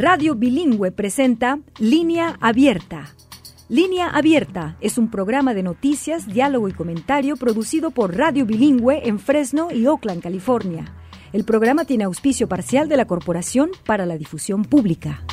Radio Bilingüe presenta Línea Abierta. Línea Abierta es un programa de noticias, diálogo y comentario producido por Radio Bilingüe en Fresno y Oakland, California. El programa tiene auspicio parcial de la Corporación para la Difusión Pública.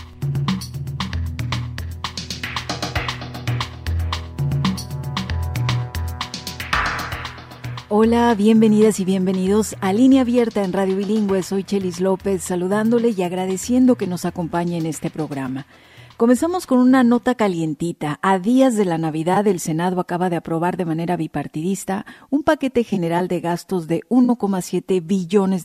Hola, bienvenidas y bienvenidos a Línea Abierta en Radio Bilingüe. Soy Chelis López, saludándole y agradeciendo que nos acompañe en este programa. Comenzamos con una nota calientita. A días de la Navidad, el Senado acaba de aprobar de manera bipartidista un paquete general de gastos de $1,7 billones.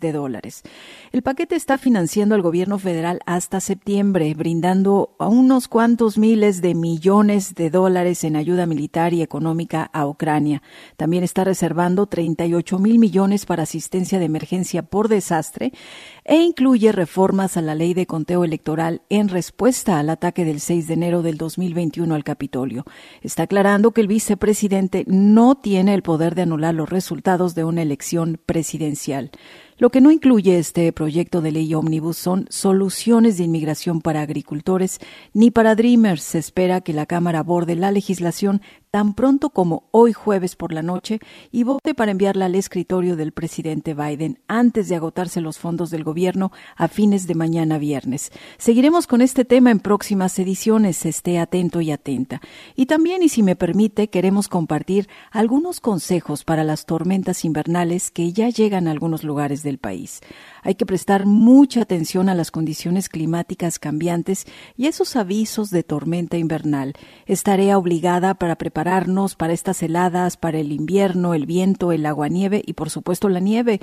El paquete está financiando al gobierno federal hasta septiembre, brindando a unos cuantos miles de millones de dólares en ayuda militar y económica a Ucrania. También está reservando 38,000 millones para asistencia de emergencia por desastre e incluye reformas a la ley de conteo electoral en respuesta al ataque del 6 de enero del 2021 al Capitolio. Está aclarando que el vicepresidente no tiene el poder de anular los resultados de una elección presidencial. Lo que no incluye este proyecto de ley ómnibus son soluciones de inmigración para agricultores ni para Dreamers. Se espera que la Cámara aborde la legislación tan pronto como hoy jueves por la noche y vote para enviarla al escritorio del presidente Biden antes de agotarse los fondos del gobierno a fines de mañana viernes. Seguiremos con este tema en próximas ediciones. Esté atento y atenta. Y también, y si me permite, queremos compartir algunos consejos para las tormentas invernales que ya llegan a algunos lugares del país. Hay que prestar mucha atención a las condiciones climáticas cambiantes y esos avisos de tormenta invernal. Es tarea obligada para prepararnos para estas heladas, para el invierno, el viento, el aguanieve y por supuesto la nieve.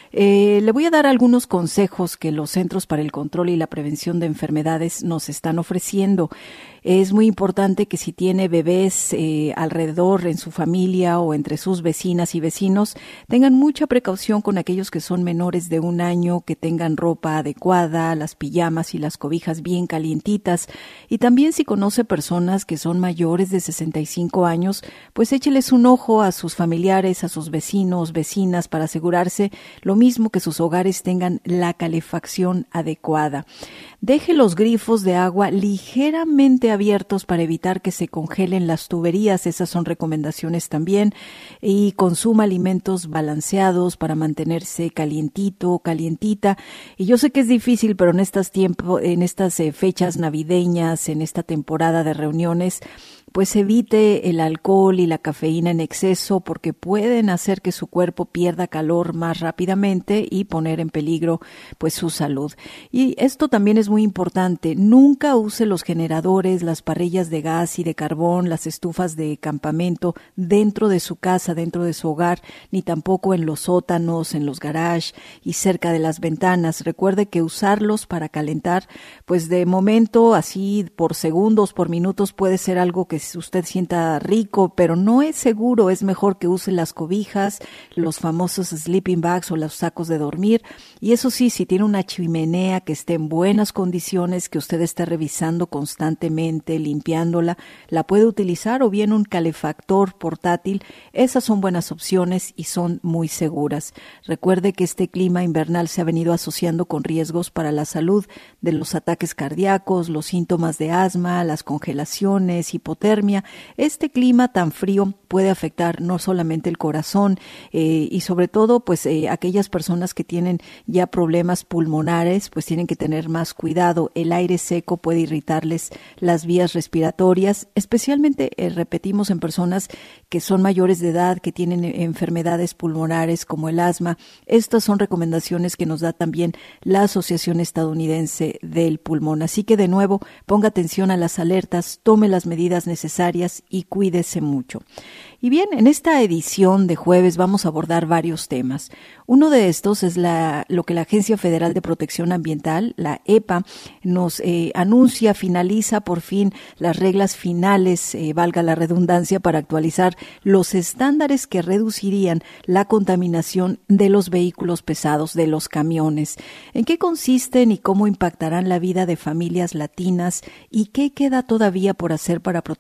Le voy a dar algunos consejos que los Centros para el Control y la Prevención de Enfermedades nos están ofreciendo. Es muy importante que si tiene bebés alrededor en su familia o entre sus vecinas y vecinos, tengan mucha precaución con aquellos que son menores de 1 año, que tengan ropa adecuada, las pijamas y las cobijas bien calientitas. Y también si conoce personas que son mayores de 65 años, pues écheles un ojo a sus familiares, a sus vecinos, vecinas, para asegurarse lo mismo que sus hogares tengan la calefacción adecuada. Deje los grifos de agua ligeramente abiertos para evitar que se congelen las tuberías, esas son recomendaciones también, y consuma alimentos balanceados para mantenerse calientito, calientita. Y yo sé que es difícil, pero en estas fechas navideñas, en esta temporada de reuniones, pues evite el alcohol y la cafeína en exceso porque pueden hacer que su cuerpo pierda calor más rápidamente y poner en peligro pues su salud. Y esto también es muy importante. Nunca use los generadores, las parrillas de gas y de carbón, las estufas de campamento dentro de su casa, dentro de su hogar, ni tampoco en los sótanos, en los garages y cerca de las ventanas. Recuerde que usarlos para calentar, pues de momento, así por segundos, por minutos, puede ser algo que usted sienta rico, pero no es seguro. Es mejor que use las cobijas, los famosos sleeping bags o los sacos de dormir. Y eso sí, si tiene una chimenea que esté en buenas condiciones, que usted esté revisando constantemente, limpiándola, la puede utilizar, o bien un calefactor portátil. Esas son buenas opciones y son muy seguras. Recuerde que este clima invernal se ha venido asociando con riesgos para la salud de los ataques cardíacos, los síntomas de asma, las congelaciones, hipotermia. Este clima tan frío puede afectar no solamente el corazón y sobre todo pues aquellas personas que tienen ya problemas pulmonares pues tienen que tener más cuidado. El aire seco puede irritarles las vías respiratorias, especialmente repetimos en personas que son mayores de edad, que tienen enfermedades pulmonares como el asma. Estas son recomendaciones que nos da también la Asociación Estadounidense del Pulmón. Así que de nuevo ponga atención a las alertas, tome las medidas necesarias y cuídese mucho. Y bien, en esta edición de jueves vamos a abordar varios temas. Uno de estos es lo que la Agencia Federal de Protección Ambiental, la EPA, nos anuncia, finaliza por fin las reglas finales, valga la redundancia, para actualizar los estándares que reducirían la contaminación de los vehículos pesados, de los camiones. ¿En qué consisten y cómo impactarán la vida de familias latinas y qué queda todavía por hacer para proteger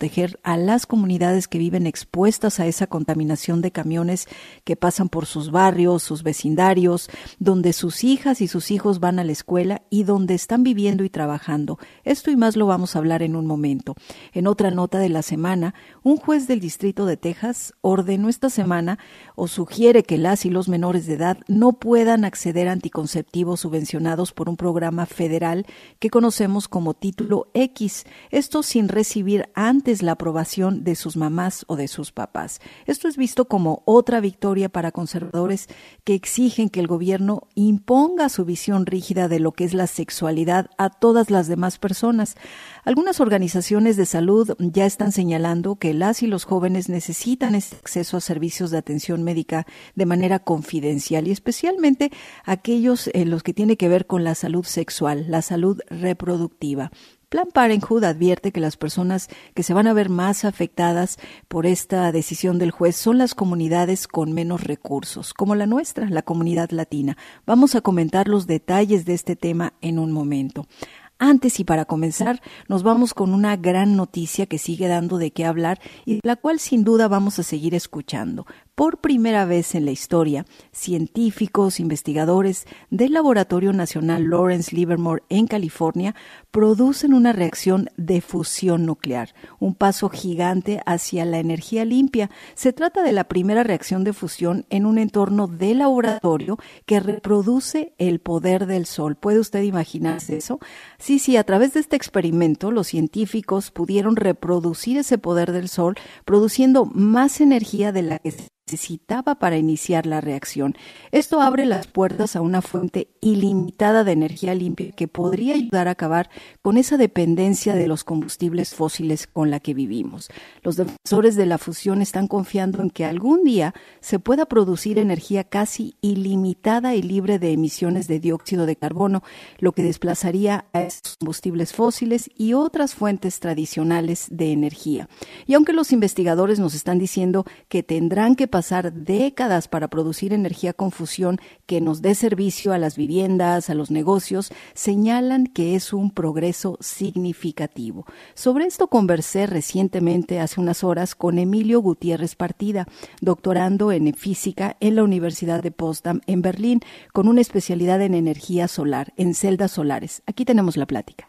proteger a las comunidades que viven expuestas a esa contaminación de camiones que pasan por sus barrios, sus vecindarios, donde sus hijas y sus hijos van a la escuela y donde están viviendo y trabajando. Esto y más lo vamos a hablar en un momento. En otra nota de la semana, un juez del Distrito de Texas ordenó esta semana o sugiere que las y los menores de edad no puedan acceder a anticonceptivos subvencionados por un programa federal que conocemos como Título X, esto sin recibir antes la aprobación de sus mamás o de sus papás. Esto es visto como otra victoria para conservadores que exigen que el gobierno imponga su visión rígida de lo que es la sexualidad a todas las demás personas. Algunas organizaciones de salud ya están señalando que las y los jóvenes necesitan ese acceso a servicios de atención médica de manera confidencial y especialmente aquellos en los que tiene que ver con la salud sexual, la salud reproductiva. Planned Parenthood advierte que las personas que se van a ver más afectadas por esta decisión del juez son las comunidades con menos recursos, como la nuestra, la comunidad latina. Vamos a comentar los detalles de este tema en un momento. Antes y para comenzar, nos vamos con una gran noticia que sigue dando de qué hablar y de la cual sin duda vamos a seguir escuchando. Por primera vez en la historia, científicos, investigadores del Laboratorio Nacional Lawrence Livermore en California producen una reacción de fusión nuclear, un paso gigante hacia la energía limpia. Se trata de la primera reacción de fusión en un entorno de laboratorio que reproduce el poder del sol. ¿Puede usted imaginarse eso? Sí, a través de este experimento los científicos pudieron reproducir ese poder del sol produciendo más energía de la que se necesitaba para iniciar la reacción. Esto abre las puertas a una fuente ilimitada de energía limpia que podría ayudar a acabar con esa dependencia de los combustibles fósiles con la que vivimos. Los defensores de la fusión están confiando en que algún día se pueda producir energía casi ilimitada y libre de emisiones de dióxido de carbono, lo que desplazaría a esos combustibles fósiles y otras fuentes tradicionales de energía. Y aunque los investigadores nos están diciendo que tendrán que pasar décadas para producir energía con fusión que nos dé servicio a las viviendas, a los negocios, señalan que es un progreso significativo. Sobre esto conversé recientemente, hace unas horas, con Emilio Gutiérrez Partida, doctorando en física en la Universidad de Potsdam en Berlín, con una especialidad en energía solar, en celdas solares. Aquí tenemos la plática.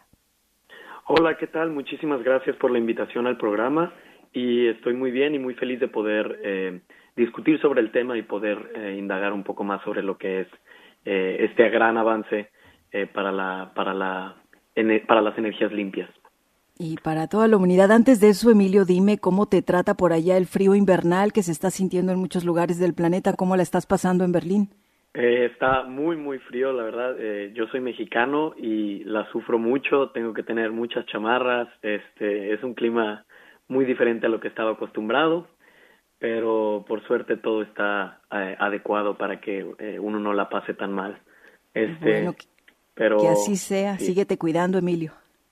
Hola, ¿qué tal? Muchísimas gracias por la invitación al programa y estoy muy bien y muy feliz de poder discutir sobre el tema y poder indagar un poco más sobre lo que es este gran avance para las energías limpias. Y para toda la humanidad. Antes de eso, Emilio, dime cómo te trata por allá el frío invernal que se está sintiendo en muchos lugares del planeta. ¿Cómo la estás pasando en Berlín? Está muy, muy frío, la verdad. Yo soy mexicano y la sufro mucho. Tengo que tener muchas chamarras. Es un clima muy diferente a lo que estaba acostumbrado, pero por suerte todo está adecuado para que uno no la pase tan mal. Bueno, pero que así sea. Sí. Síguete cuidando, Emilio.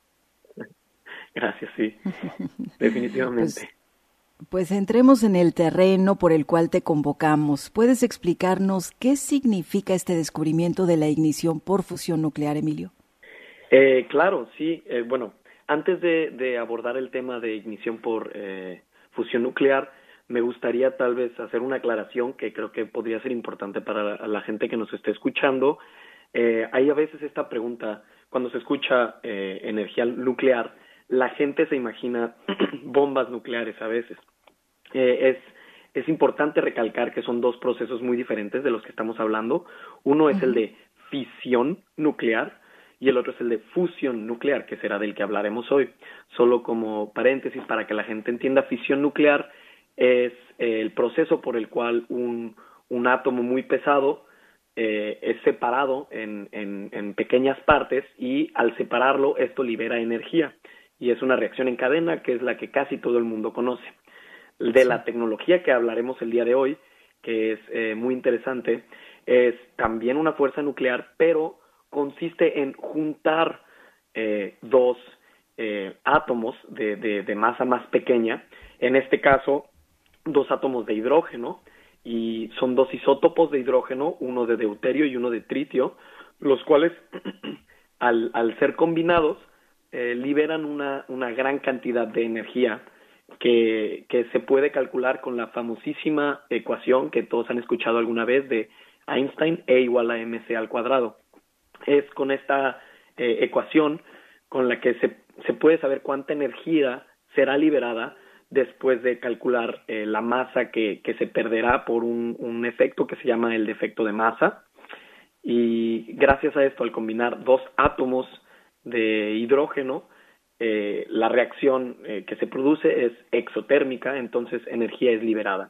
Gracias, sí, definitivamente. Pues entremos en el terreno por el cual te convocamos. ¿Puedes explicarnos qué significa este descubrimiento de la ignición por fusión nuclear, Emilio? Claro, sí. Bueno, antes de abordar el tema de ignición por fusión nuclear, me gustaría tal vez hacer una aclaración que creo que podría ser importante para la gente que nos esté escuchando. Hay a veces esta pregunta, cuando se escucha energía nuclear, la gente se imagina bombas nucleares a veces. Es importante recalcar que son dos procesos muy diferentes de los que estamos hablando. Uno es el de fisión nuclear y el otro es el de fusión nuclear, que será del que hablaremos hoy. Solo como paréntesis para que la gente entienda, fisión nuclear es el proceso por el cual un átomo muy pesado es separado en pequeñas partes y al separarlo esto libera energía y es una reacción en cadena que es la que casi todo el mundo conoce. De la tecnología que hablaremos el día de hoy, que es muy interesante, es también una fuerza nuclear, pero consiste en juntar dos átomos de masa más pequeña, en este caso dos átomos de hidrógeno, y son dos isótopos de hidrógeno, uno de deuterio y uno de tritio, los cuales al ser combinados liberan una gran cantidad de energía que se puede calcular con la famosísima ecuación que todos han escuchado alguna vez de Einstein, E igual a mc al cuadrado. Es con esta ecuación con la que se puede saber cuánta energía será liberada después de calcular la masa que se perderá por un efecto que se llama el defecto de masa. Y gracias a esto, al combinar dos átomos de hidrógeno, la reacción que se produce es exotérmica, entonces energía es liberada.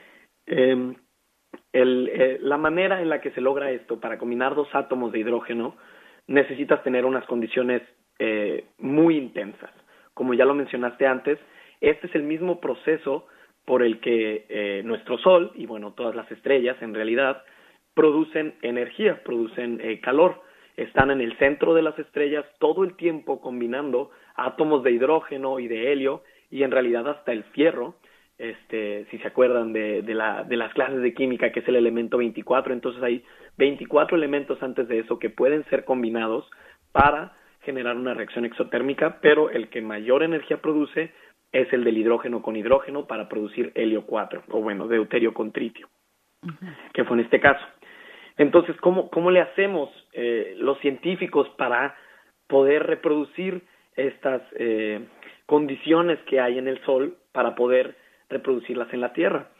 La manera en la que se logra esto, para combinar dos átomos de hidrógeno, necesitas tener unas condiciones muy intensas. Como ya lo mencionaste antes, este es el mismo proceso por el que nuestro Sol, y bueno, todas las estrellas en realidad, producen energía, producen calor. Están en el centro de las estrellas todo el tiempo combinando átomos de hidrógeno y de helio, y en realidad hasta el fierro, si se acuerdan de las clases de química, que es el elemento 24, entonces hay 24 elementos antes de eso que pueden ser combinados para generar una reacción exotérmica, pero el que mayor energía produce es el del hidrógeno con hidrógeno para producir helio 4, o bueno, deuterio con tritio, que fue en este caso. Entonces, ¿cómo le hacemos los científicos para poder reproducir estas condiciones que hay en el Sol para poder reproducirlas en la Tierra?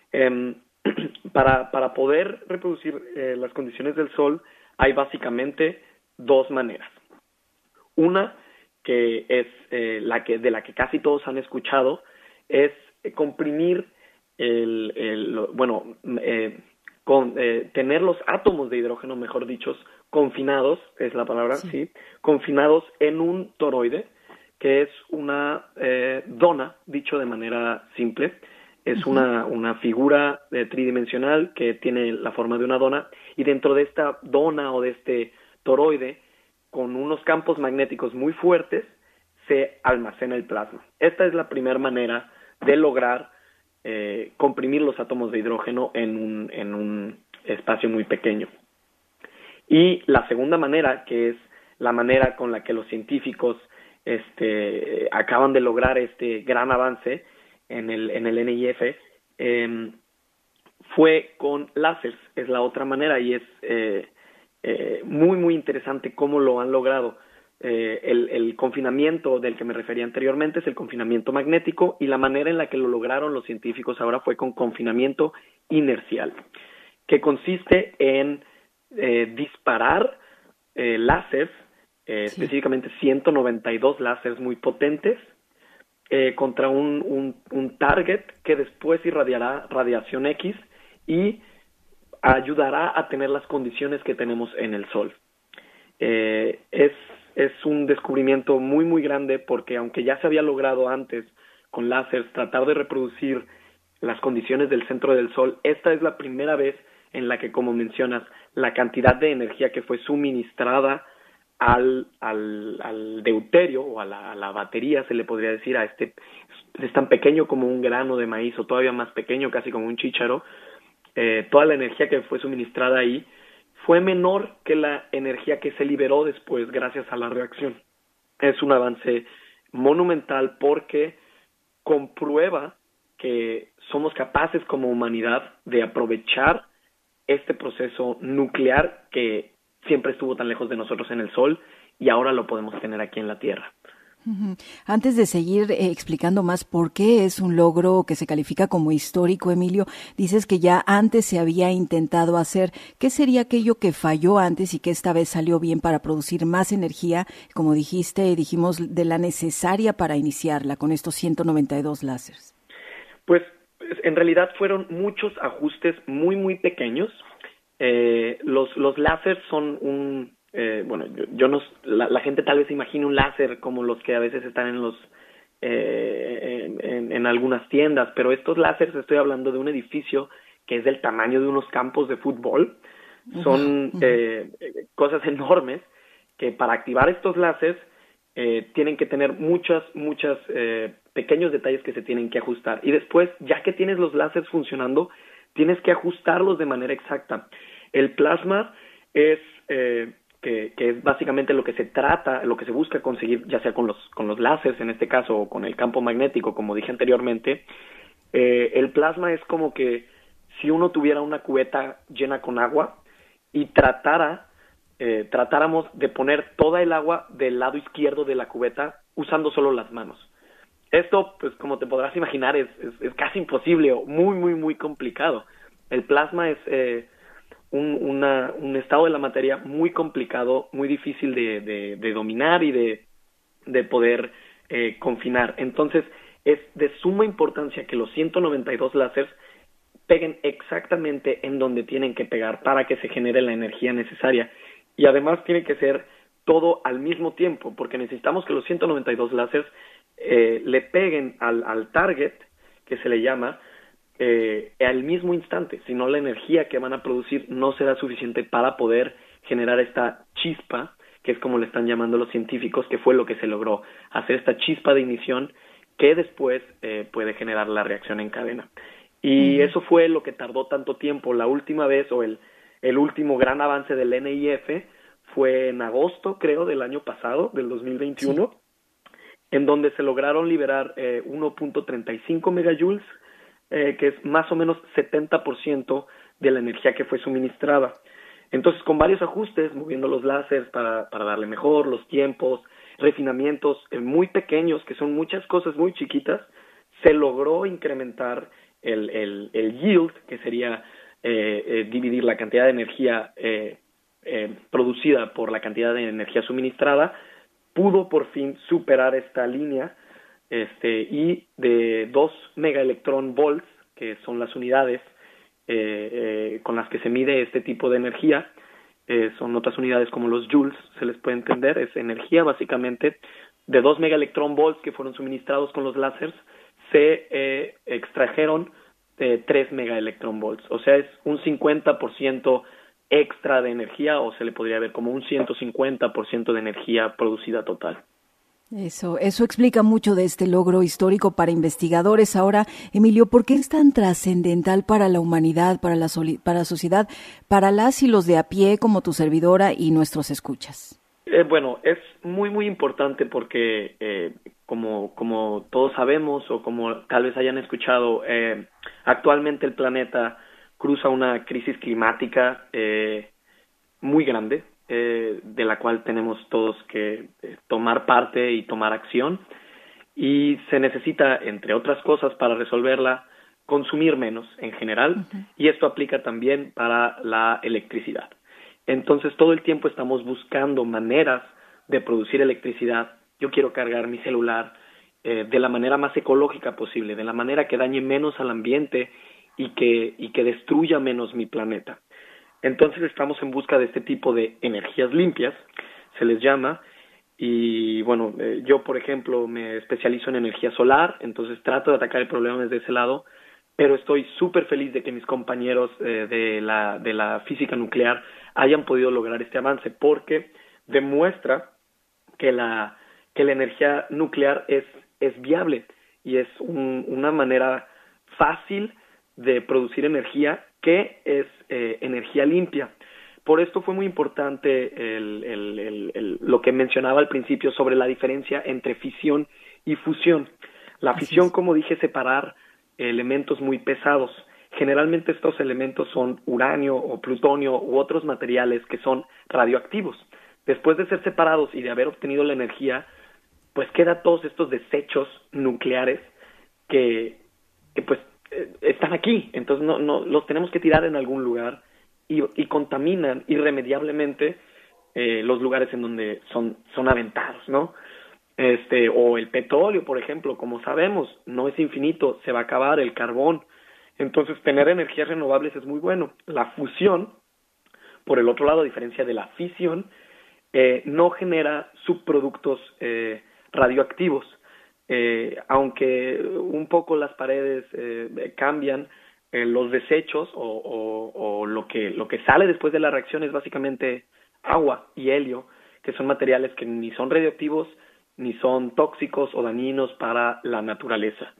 Para poder reproducir las condiciones del Sol hay básicamente dos maneras. Una, que es de la que casi todos han escuchado, es comprimir tener los átomos de hidrógeno, mejor dicho, confinados, es la palabra, sí, confinados en un toroide, que es una dona, dicho de manera simple. Es una figura tridimensional que tiene la forma de una dona, y dentro de esta dona o de este toroide, con unos campos magnéticos muy fuertes, se almacena el plasma. Esta es la primera manera de lograr comprimir los átomos de hidrógeno en un espacio muy pequeño. Y la segunda manera, que es la manera con la que los científicos acaban de lograr este gran avance en el NIF, fue con láseres. Es la otra manera, y es muy, muy interesante cómo lo han logrado. El confinamiento del que me refería anteriormente es el confinamiento magnético, y la manera en la que lo lograron los científicos ahora fue con confinamiento inercial, que consiste en disparar láseres, específicamente 192 láseres muy potentes, contra un target que después irradiará radiación X y ayudará a tener las condiciones que tenemos en el Sol. Es un descubrimiento muy, muy grande, porque aunque ya se había logrado antes con láseres tratar de reproducir las condiciones del centro del Sol, esta es la primera vez en la que, como mencionas, la cantidad de energía que fue suministrada al deuterio o a la batería, se le podría decir, es tan pequeño como un grano de maíz, o todavía más pequeño, casi como un chícharo. Toda la energía que fue suministrada ahí fue menor que la energía que se liberó después gracias a la reacción. Es un avance monumental, porque comprueba que somos capaces como humanidad de aprovechar este proceso nuclear que siempre estuvo tan lejos de nosotros en el Sol, y ahora lo podemos tener aquí en la Tierra. Antes de seguir explicando más por qué es un logro que se califica como histórico, Emilio, dices que ya antes se había intentado hacer. ¿Qué sería aquello que falló antes y que esta vez salió bien para producir más energía, como dijimos, de la necesaria para iniciarla con estos 192 láseres? Pues en realidad fueron muchos ajustes muy, muy pequeños. Los láseres son la gente tal vez imagina un láser como los que a veces están en algunas tiendas, pero estos láseres, estoy hablando de un edificio que es del tamaño de unos campos de fútbol. Son cosas enormes, que para activar estos láseres tienen que tener muchos pequeños detalles que se tienen que ajustar, y después, ya que tienes los láseres funcionando, tienes que ajustarlos de manera exacta. El plasma es que es básicamente lo que se busca conseguir, ya sea con los láseres en este caso, o con el campo magnético, como dije anteriormente. El plasma es como que si uno tuviera una cubeta llena con agua y tratáramos de poner toda el agua del lado izquierdo de la cubeta usando solo las manos. Esto, pues como te podrás imaginar, es casi imposible o muy, muy, muy complicado. El plasma es un estado de la materia muy complicado, muy difícil de dominar y de poder confinar. Entonces, es de suma importancia que los 192 láseres peguen exactamente en donde tienen que pegar para que se genere la energía necesaria. Y además tiene que ser todo al mismo tiempo, porque necesitamos que los 192 láseres le peguen al target, que se le llama, al mismo instante. Si no, la energía que van a producir no será suficiente para poder generar esta chispa, que es como le están llamando los científicos, que fue lo que se logró, hacer esta chispa de ignición que después puede generar la reacción en cadena. Y eso fue lo que tardó tanto tiempo. La última vez, o el último gran avance del NIF fue en agosto, creo, del año pasado, del 2021, en donde se lograron liberar 1.35 megajoules, que es más o menos 70% de la energía que fue suministrada. Entonces, con varios ajustes, moviendo los láseres para darle mejor, los tiempos, refinamientos muy pequeños, que son muchas cosas muy chiquitas, se logró incrementar el yield, que sería dividir la cantidad de energía producida por la cantidad de energía suministrada. Pudo por fin superar esta línea y de 2 megaelectron volts, que son las unidades con las que se mide este tipo de energía, son otras unidades como los joules, se les puede entender, es energía básicamente, de 2 megaelectron volts que fueron suministrados con los láseres, se extrajeron 3 megaelectron volts, o sea, es un 50% extra de energía, o se le podría ver como un 150% de energía producida total. Eso explica mucho de este logro histórico para investigadores. Ahora, Emilio, ¿por qué es tan trascendental para la humanidad, para la sociedad, para las y los de a pie como tu servidora y nuestros escuchas? Bueno, es muy, muy importante porque, como todos sabemos o como tal vez hayan escuchado, actualmente el planeta cruza una crisis climática muy grande, de la cual tenemos todos que tomar parte y tomar acción, y se necesita, entre otras cosas, para resolverla, consumir menos en general, y esto aplica también para la electricidad. Entonces, todo el tiempo estamos buscando maneras de producir electricidad. Yo quiero cargar mi celular de la manera más ecológica posible, de la manera que dañe menos al ambiente y que destruya menos mi planeta. Entonces estamos en busca de este tipo de energías limpias, se les llama, y bueno, yo por ejemplo me especializo en energía solar, entonces trato de atacar el problema desde ese lado, pero estoy súper feliz de que mis compañeros de la física nuclear hayan podido lograr este avance, porque demuestra que la energía nuclear es viable y es una manera fácil de producir energía que es energía limpia. Por esto fue muy importante lo que mencionaba al principio sobre la diferencia entre fisión y fusión. La fisión, como dije, es separar elementos muy pesados. Generalmente estos elementos son uranio o plutonio u otros materiales que son radioactivos. Después de ser separados y de haber obtenido la energía, pues quedan todos estos desechos nucleares que pues están aquí, entonces no los tenemos que tirar en algún lugar y contaminan irremediablemente los lugares en donde son aventados, ¿no? O el petróleo, por ejemplo, como sabemos, no es infinito, se va a acabar el carbón. Entonces, tener energías renovables es muy bueno. La fusión, por el otro lado, a diferencia de la fisión, no genera subproductos radioactivos. Aunque un poco las paredes cambian, los desechos o lo que sale después de la reacción es básicamente agua y helio, que son materiales que ni son radioactivos ni son tóxicos o dañinos para la naturaleza.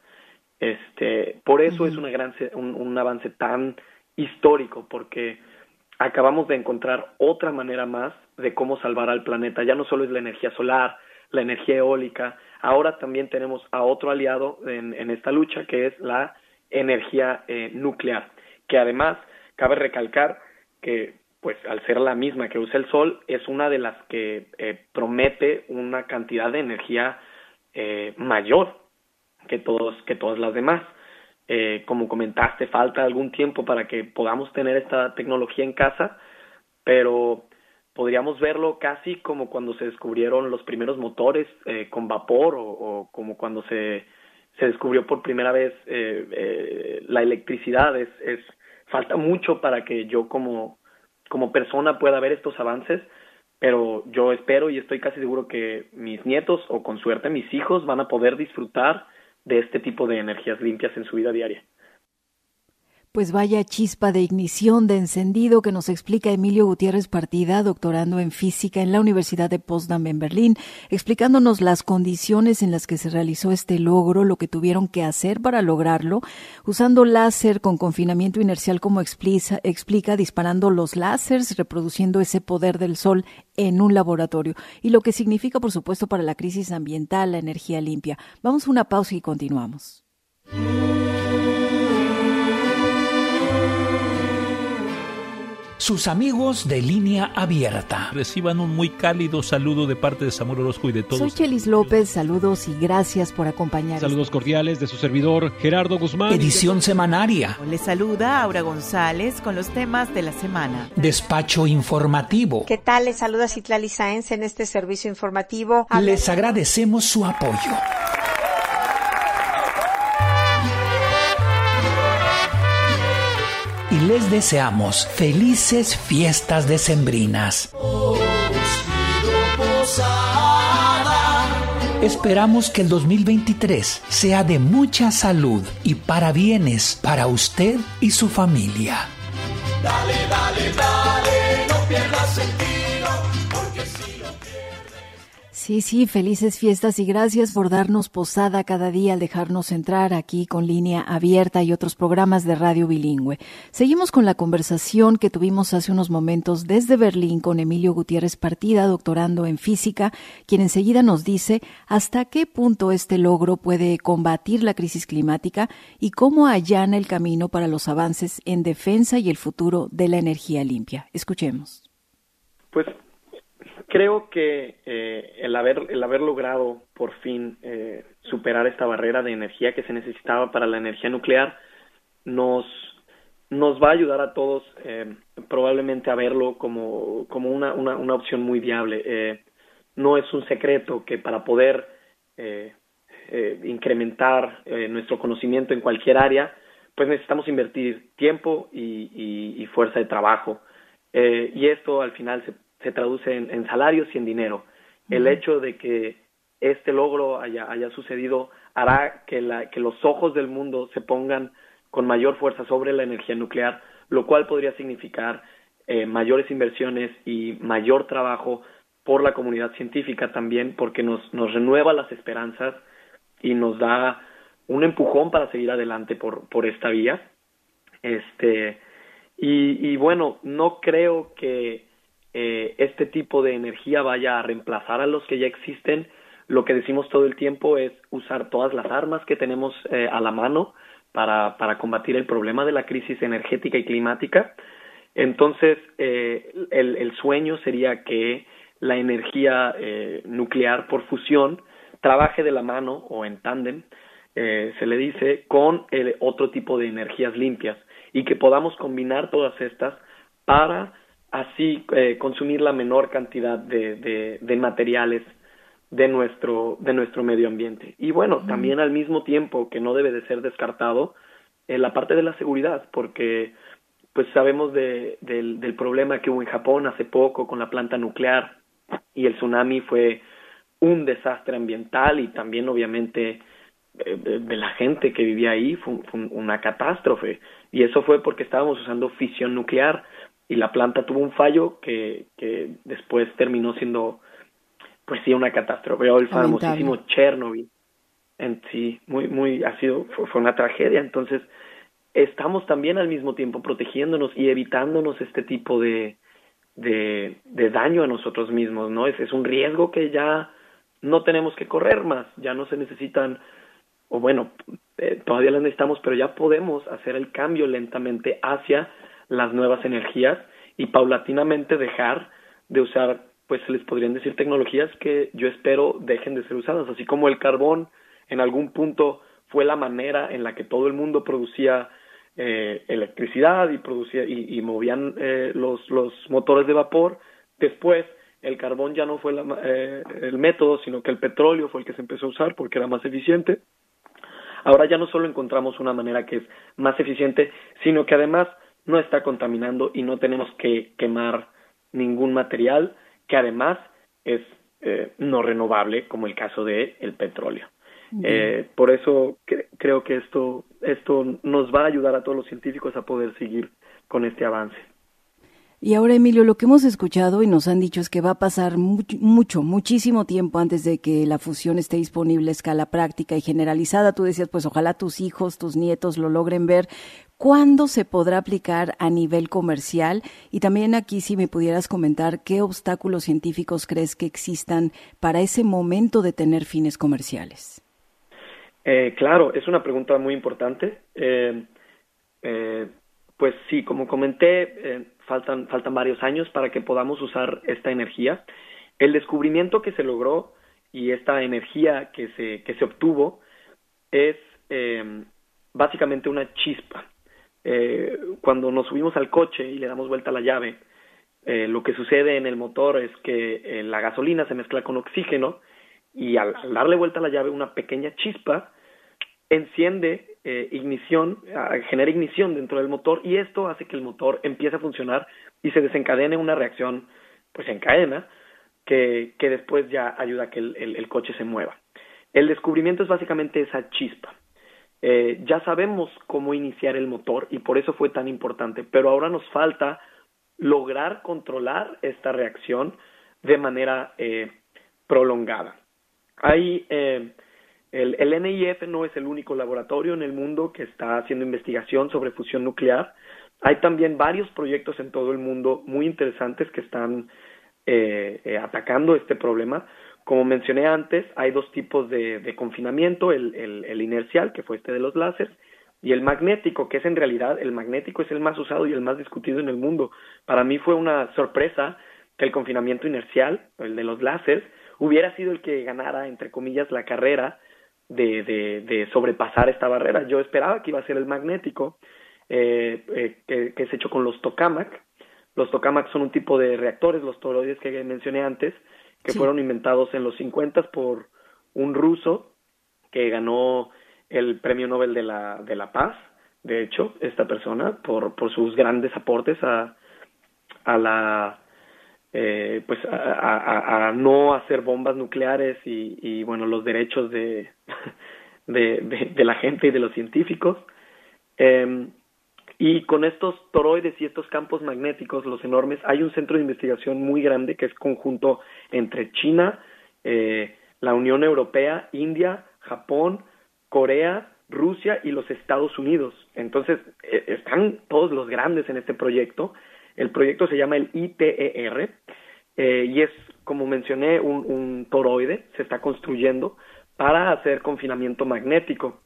Por eso es un avance tan histórico, porque acabamos de encontrar otra manera más de cómo salvar al planeta. Ya no solo es la energía solar, la energía eólica, ahora también tenemos a otro aliado en esta lucha, que es la energía nuclear, que además cabe recalcar que pues al ser la misma que usa el sol, es una de las que promete una cantidad de energía mayor que todas las demás. Como comentaste, falta algún tiempo para que podamos tener esta tecnología en casa, pero podríamos verlo casi como cuando se descubrieron los primeros motores con vapor o como cuando se descubrió por primera vez la electricidad. Falta mucho para que yo como persona pueda ver estos avances, pero yo espero y estoy casi seguro que mis nietos o con suerte mis hijos van a poder disfrutar de este tipo de energías limpias en su vida diaria. Pues vaya chispa de ignición, de encendido que nos explica Emilio Gutiérrez Partida, doctorando en física en la Universidad de Potsdam en Berlín, explicándonos las condiciones en las que se realizó este logro, lo que tuvieron que hacer para lograrlo, usando láser con confinamiento inercial como explica, disparando los láseres, reproduciendo ese poder del sol en un laboratorio, y lo que significa, por supuesto, para la crisis ambiental, la energía limpia. Vamos a una pausa y continuamos. Sus amigos de Línea Abierta. Reciban un muy cálido saludo de parte de Samuel Orozco y de todos. Soy Chelis López, saludos y gracias por acompañarnos. Saludos cordiales de su servidor Gerardo Guzmán. Edición semanaria. Les saluda Aura González con los temas de la semana. Despacho informativo. ¿Qué tal? Les saluda Citlali Sáenz en este servicio informativo. Les agradecemos su apoyo. Y les deseamos felices fiestas decembrinas. Esperamos que el 2023 sea de mucha salud y parabienes para usted y su familia. Dale, dale, dale, no pierdas el tiro, porque si lo pierdes... Sí, felices fiestas y gracias por darnos posada cada día al dejarnos entrar aquí con Línea Abierta y otros programas de radio bilingüe. Seguimos con la conversación que tuvimos hace unos momentos desde Berlín con Emilio Gutiérrez Partida, doctorando en física, quien enseguida nos dice hasta qué punto este logro puede combatir la crisis climática y cómo allana el camino para los avances en defensa y el futuro de la energía limpia. Escuchemos. Pues creo que el haber logrado por fin superar esta barrera de energía que se necesitaba para la energía nuclear nos va a ayudar a todos probablemente a verlo como una opción muy viable. No es un secreto que para poder incrementar nuestro conocimiento en cualquier área, pues necesitamos invertir tiempo y fuerza de trabajo. Y esto al final se traduce en salarios y en dinero. El hecho de que este logro haya sucedido hará que los ojos del mundo se pongan con mayor fuerza sobre la energía nuclear, lo cual podría significar mayores inversiones y mayor trabajo por la comunidad científica también, porque nos renueva las esperanzas y nos da un empujón para seguir adelante por esta vía. Y bueno, no creo que este tipo de energía vaya a reemplazar a los que ya existen. Lo que decimos todo el tiempo es usar todas las armas que tenemos a la mano para combatir el problema de la crisis energética y climática. Entonces, el sueño sería que la energía nuclear por fusión trabaje de la mano o en tándem, se le dice, con otro tipo de energías limpias y que podamos combinar todas estas para así consumir la menor cantidad de materiales de nuestro medio ambiente. Y bueno, también al mismo tiempo que no debe de ser descartado la parte de la seguridad, porque pues sabemos del problema que hubo en Japón hace poco con la planta nuclear, y el tsunami fue un desastre ambiental y también obviamente de la gente que vivía ahí fue una catástrofe, y eso fue porque estábamos usando fisión nuclear y la planta tuvo un fallo que después terminó siendo, pues sí, una catástrofe. O el famosísimo Chernobyl. En sí, fue una tragedia. Entonces, estamos también al mismo tiempo protegiéndonos y evitándonos este tipo de daño a nosotros mismos, ¿no? Es un riesgo que ya no tenemos que correr más, ya no se necesitan, o bueno, todavía las necesitamos, pero ya podemos hacer el cambio lentamente hacia las nuevas energías y paulatinamente dejar de usar, pues se les podrían decir tecnologías que yo espero dejen de ser usadas, así como el carbón en algún punto fue la manera en la que todo el mundo producía electricidad y movían los motores de vapor. Después el carbón ya no fue el método, sino que el petróleo fue el que se empezó a usar porque era más eficiente. Ahora ya no solo encontramos una manera que es más eficiente, sino que además no está contaminando y no tenemos que quemar ningún material que además es no renovable, como el caso de el petróleo. Por eso creo que esto nos va a ayudar a todos los científicos a poder seguir con este avance. Y ahora, Emilio, lo que hemos escuchado y nos han dicho es que va a pasar muchísimo tiempo antes de que la fusión esté disponible a escala práctica y generalizada. Tú decías, pues ojalá tus hijos, tus nietos lo logren ver. ¿Cuándo se podrá aplicar a nivel comercial? Y también aquí, si me pudieras comentar, ¿qué obstáculos científicos crees que existan para ese momento de tener fines comerciales? Claro, es una pregunta muy importante. Pues sí, como comenté, faltan varios años para que podamos usar esta energía. El descubrimiento que se logró y esta energía que se obtuvo es básicamente una chispa. Cuando nos subimos al coche y le damos vuelta a la llave, lo que sucede en el motor es que la gasolina se mezcla con oxígeno y al darle vuelta a la llave, una pequeña chispa enciende genera ignición dentro del motor, y esto hace que el motor empiece a funcionar y se desencadene una reacción pues en cadena que después ya ayuda a que el coche se mueva. El descubrimiento es básicamente esa chispa. Ya sabemos cómo iniciar el motor y por eso fue tan importante, pero ahora nos falta lograr controlar esta reacción de manera prolongada. El NIF no es el único laboratorio en el mundo que está haciendo investigación sobre fusión nuclear. Hay también varios proyectos en todo el mundo muy interesantes que están atacando este problema. Como mencioné antes, hay dos tipos de confinamiento, el inercial, que fue este de los láseres, y el magnético, que es en realidad, el magnético es el más usado y el más discutido en el mundo. Para mí fue una sorpresa que el confinamiento inercial, el de los láseres, hubiera sido el que ganara, entre comillas, la carrera de sobrepasar esta barrera. Yo esperaba que iba a ser el magnético, que es hecho con los tokamak. Los tokamak son un tipo de reactores, los toroides que mencioné antes, que fueron inventados en los 50 por un ruso que ganó el Premio Nobel de la Paz. De hecho, esta persona, por sus grandes aportes a no hacer bombas nucleares y bueno, los derechos de la gente y de los científicos. Y con estos toroides y estos campos magnéticos, los enormes, hay un centro de investigación muy grande que es conjunto entre China, la Unión Europea, India, Japón, Corea, Rusia y los Estados Unidos. Entonces, están todos los grandes en este proyecto. El proyecto se llama el ITER y es, como mencioné, un toroide. Se está construyendo para hacer confinamiento magnético.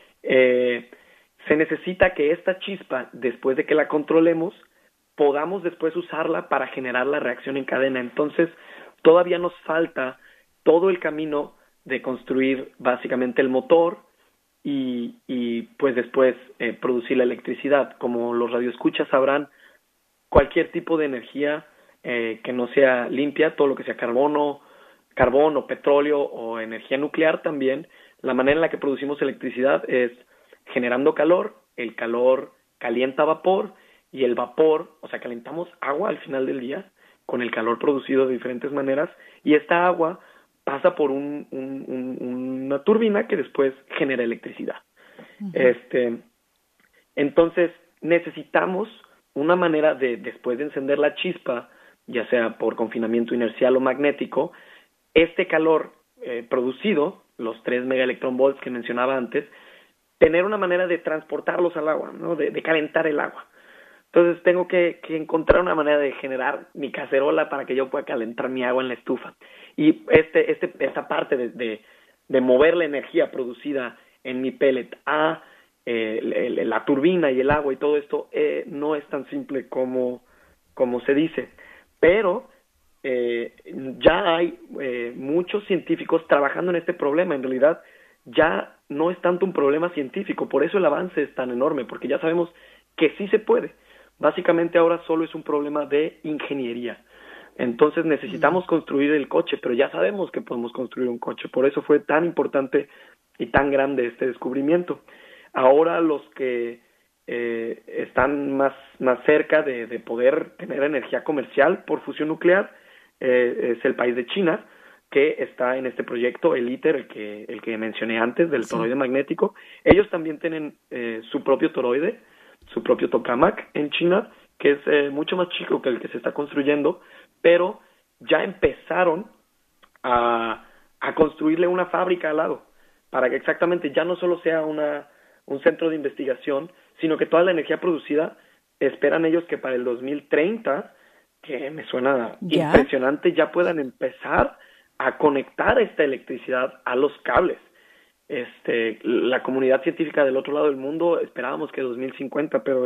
Se necesita que esta chispa, después de que la controlemos, podamos después usarla para generar la reacción en cadena. Entonces, todavía nos falta todo el camino de construir básicamente el motor y pues después producir la electricidad. Como los radioescuchas sabrán, cualquier tipo de energía que no sea limpia, todo lo que sea carbón o petróleo o energía nuclear también, la manera en la que producimos electricidad es generando calor. El calor calienta vapor y el vapor, o sea, calentamos agua al final del día con el calor producido de diferentes maneras, y esta agua pasa por una turbina que después genera electricidad. Uh-huh. Entonces necesitamos una manera de, después de encender la chispa, ya sea por confinamiento inercial o magnético, este calor producido, los 3 megaelectronvolts que mencionaba antes, tener una manera de transportarlos al agua, ¿no? de calentar el agua. Entonces tengo que encontrar una manera de generar mi cacerola para que yo pueda calentar mi agua en la estufa. Y esta parte de mover la energía producida en mi pellet a la turbina y el agua y todo esto no es tan simple como se dice. Pero ya hay muchos científicos trabajando en este problema. En realidad ya no es tanto un problema científico, por eso el avance es tan enorme, porque ya sabemos que sí se puede. Básicamente ahora solo es un problema de ingeniería. Entonces necesitamos construir el coche, pero ya sabemos que podemos construir un coche. Por eso fue tan importante y tan grande este descubrimiento. Ahora los que están más cerca de poder tener energía comercial por fusión nuclear es el país de China, que está en este proyecto, el ITER, el que mencioné antes, del toroide magnético. Ellos también tienen su propio toroide, su propio tokamak en China, que es mucho más chico que el que se está construyendo, pero ya empezaron a construirle una fábrica al lado, para que exactamente ya no solo sea un centro de investigación, sino que toda la energía producida, esperan ellos que para el 2030, que me suena impresionante, ya puedan empezar a conectar esta electricidad a los cables. La comunidad científica del otro lado del mundo esperábamos que 2050, pero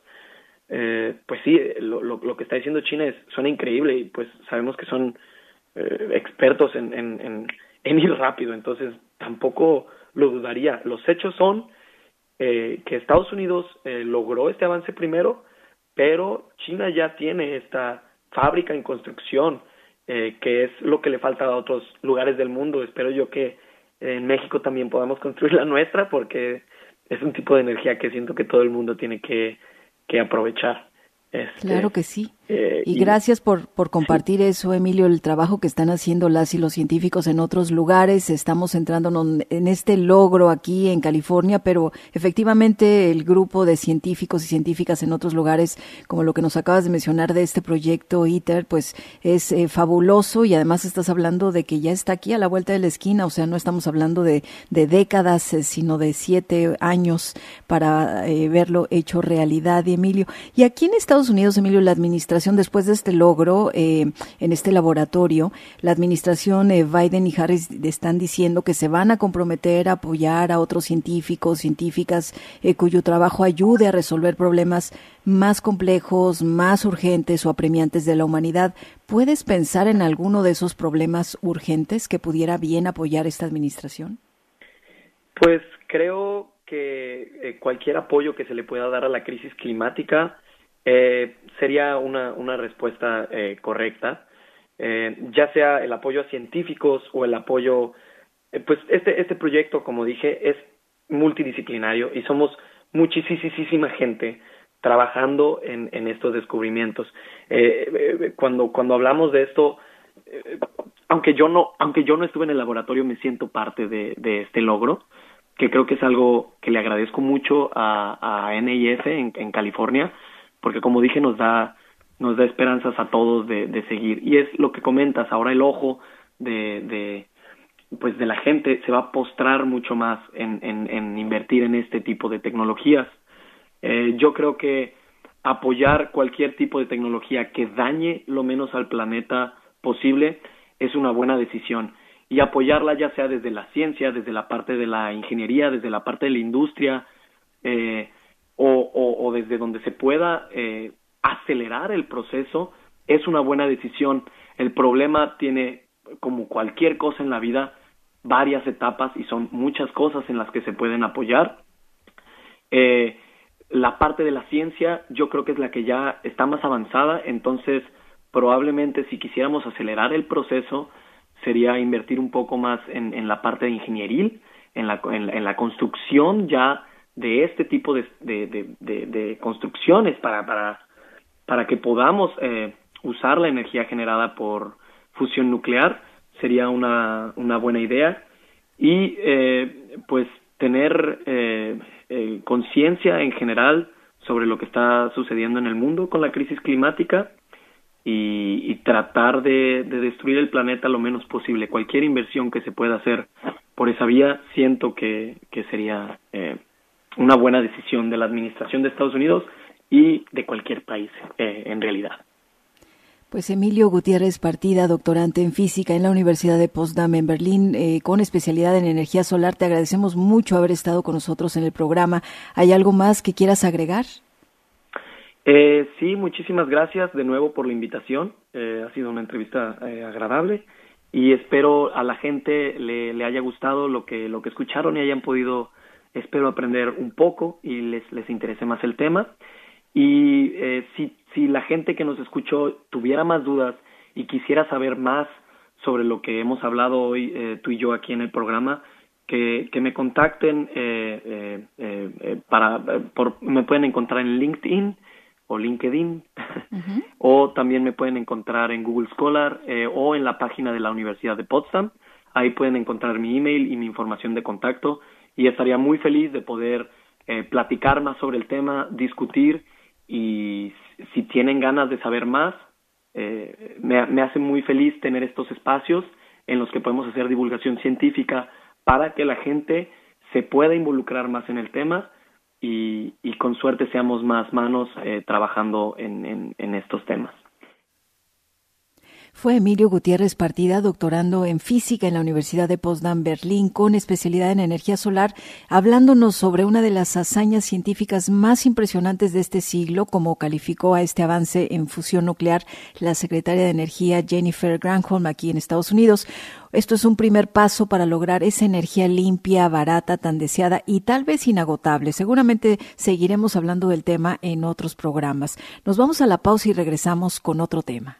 pues sí, lo que está diciendo China suena increíble, y pues sabemos que son expertos en ir rápido, entonces tampoco lo dudaría. Los hechos son que Estados Unidos logró este avance primero, pero China ya tiene esta fábrica en construcción, que es lo que le falta a otros lugares del mundo. Espero yo que en México también podamos construir la nuestra, porque es un tipo de energía que siento que todo el mundo tiene que aprovechar. Claro que sí. Y gracias por compartir eso, Emilio, el trabajo que están haciendo las y los científicos en otros lugares. Estamos centrándonos en este logro aquí en California, pero efectivamente el grupo de científicos y científicas en otros lugares, como lo que nos acabas de mencionar de este proyecto ITER, pues es fabuloso, y además estás hablando de que ya está aquí a la vuelta de la esquina, o sea, no estamos hablando de décadas, sino de 7 años para verlo hecho realidad, Emilio. Y aquí en Estados Unidos, Emilio, la administración, después de este logro en este laboratorio, la administración Biden y Harris están diciendo que se van a comprometer a apoyar a otros científicas cuyo trabajo ayude a resolver problemas más complejos, más urgentes o apremiantes de la humanidad. ¿Puedes pensar en alguno de esos problemas urgentes que pudiera bien apoyar esta administración? Pues creo que cualquier apoyo que se le pueda dar a la crisis climática sería una respuesta correcta, ya sea el apoyo a científicos o el apoyo, pues este proyecto, como dije, es multidisciplinario y somos muchísima gente trabajando en estos descubrimientos. Cuando hablamos de esto, aunque yo no estuve en el laboratorio, me siento parte de este logro, que creo que es algo que le agradezco mucho a NIF en California, porque como dije nos da esperanzas a todos de seguir. Y es lo que comentas, ahora el ojo de la gente se va a postrar mucho más en invertir en este tipo de tecnologías. Yo creo que apoyar cualquier tipo de tecnología que dañe lo menos al planeta posible es una buena decisión, y apoyarla ya sea desde la ciencia, desde la parte de la ingeniería, desde la parte de la industria, o desde donde se pueda acelerar el proceso, es una buena decisión. El problema tiene, como cualquier cosa en la vida, varias etapas, y son muchas cosas en las que se pueden apoyar. La parte de la ciencia yo creo que es la que ya está más avanzada, entonces probablemente si quisiéramos acelerar el proceso sería invertir un poco más en la parte de ingenieril, en la construcción ya de este tipo de construcciones para que podamos usar la energía generada por fusión nuclear. Sería una buena idea, y pues tener conciencia en general sobre lo que está sucediendo en el mundo con la crisis climática, y tratar de destruir el planeta lo menos posible. Cualquier inversión que se pueda hacer por esa vía siento que sería una buena decisión de la administración de Estados Unidos y de cualquier país en realidad. Pues Emilio Gutiérrez Partida, doctorante en física en la Universidad de Potsdam en Berlín, con especialidad en energía solar, te agradecemos mucho haber estado con nosotros en el programa. ¿Hay algo más que quieras agregar? Sí, muchísimas gracias de nuevo por la invitación. Ha sido una entrevista agradable y espero a la gente le haya gustado lo que escucharon y hayan podido, espero, aprender un poco y les interese más el tema. Y si la gente que nos escuchó tuviera más dudas y quisiera saber más sobre lo que hemos hablado hoy tú y yo aquí en el programa, que me contacten, me pueden encontrar en LinkedIn o LinkedIn, uh-huh. O también me pueden encontrar en Google Scholar o en la página de la Universidad de Potsdam. Ahí pueden encontrar mi email y mi información de contacto y estaría muy feliz de poder platicar más sobre el tema, discutir. Y si tienen ganas de saber más, me hace muy feliz tener estos espacios en los que podemos hacer divulgación científica para que la gente se pueda involucrar más en el tema y con suerte seamos más manos trabajando en estos temas. Fue Emilio Gutiérrez Partida, doctorando en física en la Universidad de Potsdam, Berlín, con especialidad en energía solar, hablándonos sobre una de las hazañas científicas más impresionantes de este siglo, como calificó a este avance en fusión nuclear la secretaria de Energía Jennifer Granholm aquí en Estados Unidos. Esto es un primer paso para lograr esa energía limpia, barata, tan deseada y tal vez inagotable. Seguramente seguiremos hablando del tema en otros programas. Nos vamos a la pausa y regresamos con otro tema.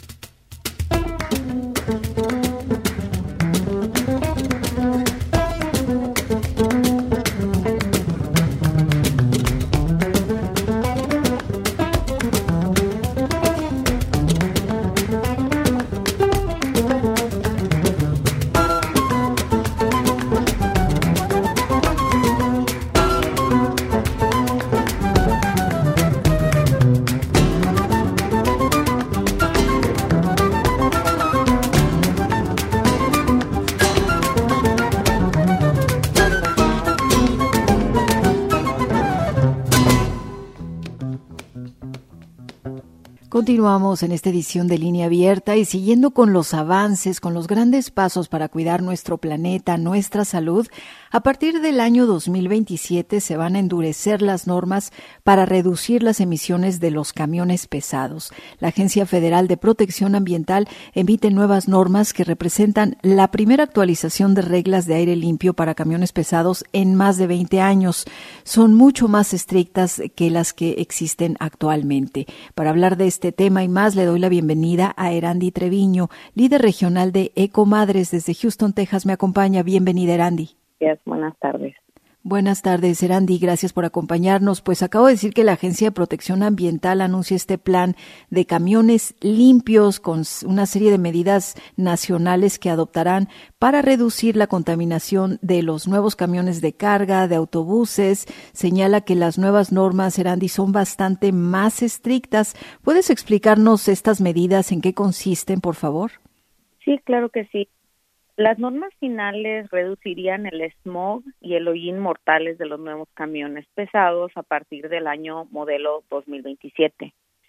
Continuamos en esta edición de Línea Abierta y siguiendo con los avances, con los grandes pasos para cuidar nuestro planeta, nuestra salud, a partir del año 2027 se van a endurecer las normas para reducir las emisiones de los camiones pesados. La Agencia Federal de Protección Ambiental emite nuevas normas que representan la primera actualización de reglas de aire limpio para camiones pesados en más de 20 años. Son mucho más estrictas que las que existen actualmente. Para hablar de este tema y más, le doy la bienvenida a Erandi Treviño, líder regional de Ecomadres desde Houston, Texas. Me acompaña. Bienvenida, Erandi. Gracias, buenas tardes. Buenas tardes, Erandi, gracias por acompañarnos. Pues acabo de decir que la Agencia de Protección Ambiental anuncia este plan de camiones limpios con una serie de medidas nacionales que adoptarán para reducir la contaminación de los nuevos camiones de carga, de autobuses. Señala que las nuevas normas, Erandi, son bastante más estrictas. ¿Puedes explicarnos estas medidas, en qué consisten, por favor? Sí, claro que sí. Las normas finales reducirían el smog y el hollín mortales de los nuevos camiones pesados a partir del año modelo 2027.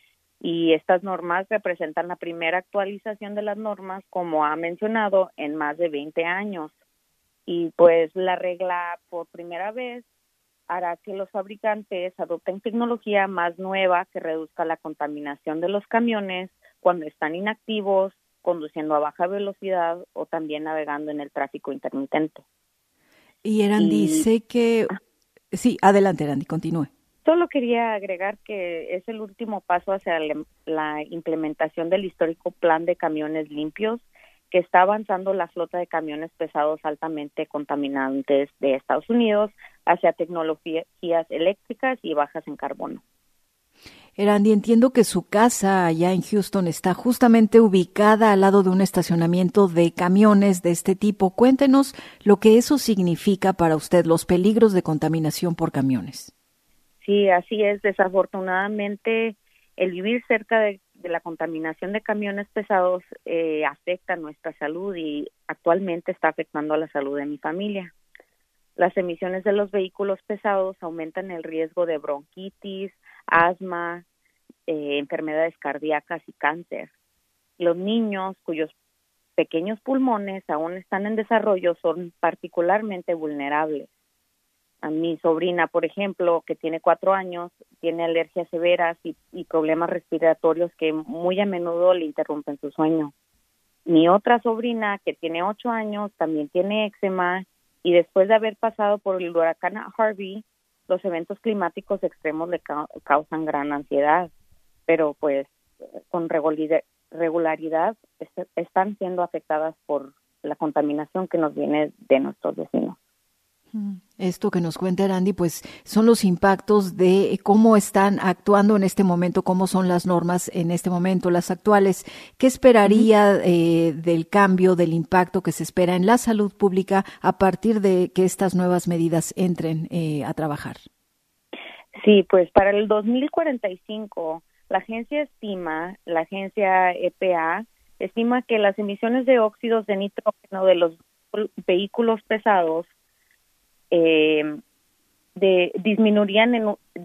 Y estas normas representan la primera actualización de las normas, como ha mencionado, en más de 20 años. Y pues la regla por primera vez hará que los fabricantes adopten tecnología más nueva que reduzca la contaminación de los camiones cuando están inactivos, conduciendo a baja velocidad o también navegando en el tráfico intermitente. Y Erandi, sé que... Sí, adelante, Erandi, continúe. Solo quería agregar que es el último paso hacia la implementación del histórico plan de camiones limpios que está avanzando la flota de camiones pesados altamente contaminantes de Estados Unidos hacia tecnologías eléctricas y bajas en carbono. Erandi, entiendo que su casa allá en Houston está justamente ubicada al lado de un estacionamiento de camiones de este tipo. Cuéntenos lo que eso significa para usted, los peligros de contaminación por camiones. Sí, así es. Desafortunadamente, el vivir cerca de la contaminación de camiones pesados afecta nuestra salud y actualmente está afectando a la salud de mi familia. Las emisiones de los vehículos pesados aumentan el riesgo de bronquitis, asma, enfermedades cardíacas y cáncer. Los niños cuyos pequeños pulmones aún están en desarrollo son particularmente vulnerables. A mi sobrina, por ejemplo, que tiene 4 años, tiene alergias severas y problemas respiratorios que muy a menudo le interrumpen su sueño. Mi otra sobrina, que tiene 8 años, también tiene eczema y después de haber pasado por el huracán Harvey, los eventos climáticos extremos le causan gran ansiedad, pero pues con regularidad están siendo afectadas por la contaminación que nos viene de nuestros vecinos. Esto que nos cuenta Erandi, pues son los impactos de cómo están actuando en este momento, cómo son las normas en este momento, las actuales. ¿Qué esperaría del cambio, del impacto que se espera en la salud pública a partir de que estas nuevas medidas entren a trabajar? Sí, pues para el 2045, la agencia EPA, estima que las emisiones de óxidos de nitrógeno de los vehículos pesados disminuirían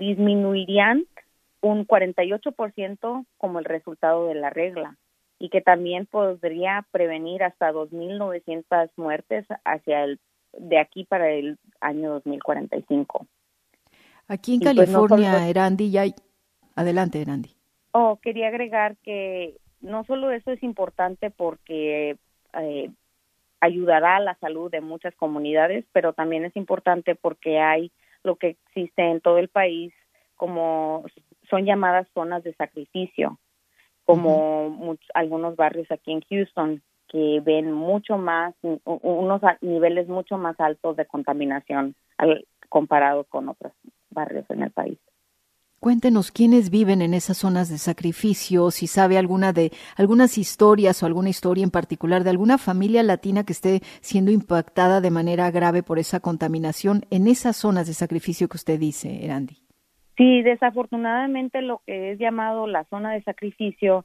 un 48% como el resultado de la regla, y que también podría prevenir hasta 2.900 muertes de aquí para el año 2045. Aquí en California, pues Erandi, adelante, Erandi. Quería agregar que no solo eso es importante porque ayudará a la salud de muchas comunidades, pero también es importante porque hay lo que existe en todo el país, como son llamadas zonas de sacrificio, como algunos barrios aquí en Houston, que ven mucho más, unos niveles mucho más altos de contaminación comparado con otros barrios en el país. Cuéntenos quiénes viven en esas zonas de sacrificio, si sabe algunas historias o alguna historia en particular de alguna familia latina que esté siendo impactada de manera grave por esa contaminación en esas zonas de sacrificio que usted dice, Erandi. Sí, desafortunadamente lo que es llamado la zona de sacrificio,